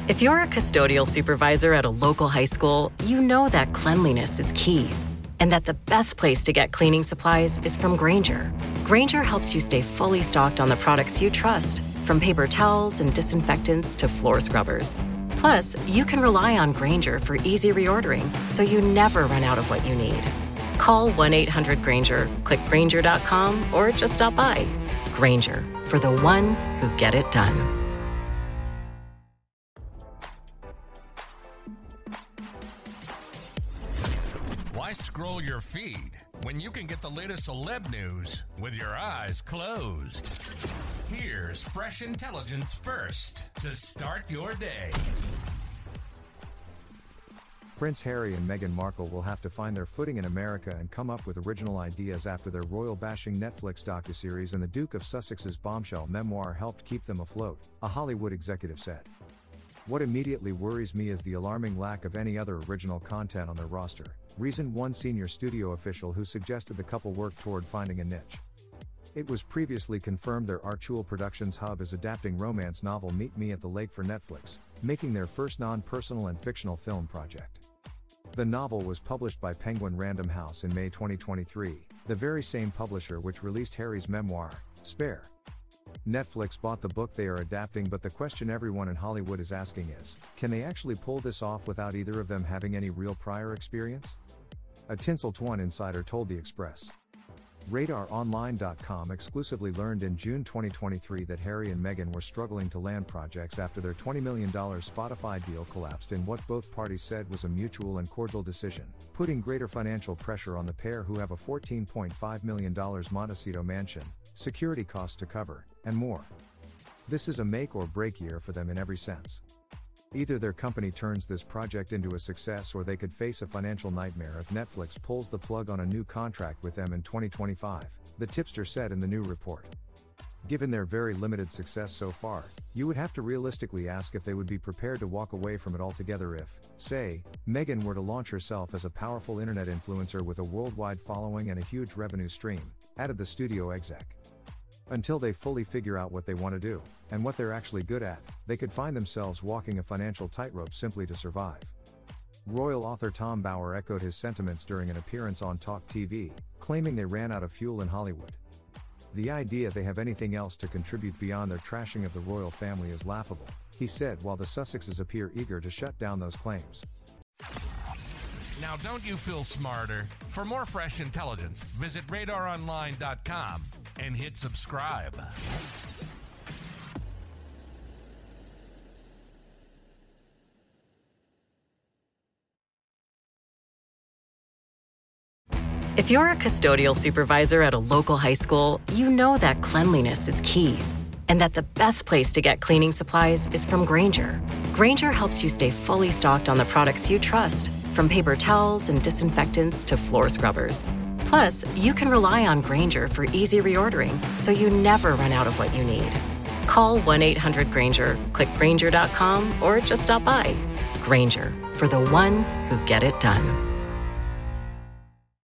If you're a custodial supervisor at a local high school, you know that cleanliness is key, and that the best place to get cleaning supplies is from Grainger. Grainger helps you stay fully stocked on the products you trust, from paper towels and disinfectants to floor scrubbers. Plus, you can rely on Grainger for easy reordering, so you never run out of what you need. Call 1-800-GRAINGER, click Grainger.com, or just stop by. Grainger, for the ones who get it done. Why scroll your feed when you can get the latest celeb news with your eyes closed? Here's fresh intelligence first to start your day. Prince Harry and Meghan Markle will have to find their footing in America and come up with original ideas after their royal-bashing Netflix docuseries and the Duke of Sussex's bombshell memoir helped keep them afloat, a Hollywood executive said. What immediately worries me is the alarming lack of any other original content on their roster, reasoned one senior studio official who suggested the couple work toward finding a niche. It was previously confirmed their Archul Productions hub is adapting romance novel Meet Me at the Lake for Netflix, making their first non-personal and fictional film project. The novel was published by Penguin Random House in May 2023, the very same publisher which released Harry's memoir, Spare. Netflix bought the book they are adapting, but the question everyone in Hollywood is asking is, can they actually pull this off without either of them having any real prior experience? A Tinseltown One insider told The Express. RadarOnline.com exclusively learned in June 2023 that Harry and Meghan were struggling to land projects after their $20 million Spotify deal collapsed in what both parties said was a mutual and cordial decision, putting greater financial pressure on the pair who have a $14.5 million Montecito mansion, security costs to cover, and more. This is a make or break year for them in every sense. Either their company turns this project into a success or they could face a financial nightmare if Netflix pulls the plug on a new contract with them in 2025, the tipster said in the new report. Given their very limited success so far, you would have to realistically ask if they would be prepared to walk away from it altogether if, say, Meghan were to launch herself as a powerful internet influencer with a worldwide following and a huge revenue stream, added the studio exec. Until they fully figure out what they want to do, and what they're actually good at, they could find themselves walking a financial tightrope simply to survive. Royal author Tom Bower echoed his sentiments during an appearance on Talk TV, claiming they ran out of fuel in Hollywood. The idea they have anything else to contribute beyond their trashing of the royal family is laughable, he said, while the Sussexes appear eager to shut down those claims. Now, don't you feel smarter? For more fresh intelligence, visit RadarOnline.com and hit subscribe. If you're a custodial supervisor at a local high school, you know that cleanliness is key, and that the best place to get cleaning supplies is from Grainger. Grainger helps you stay fully stocked on the products you trust, from paper towels and disinfectants to floor scrubbers. Plus, you can rely on Grainger for easy reordering, so you never run out of what you need. Call 1-800-GRAINGER, click Grainger.com, or just stop by. Grainger, for the ones who get it done.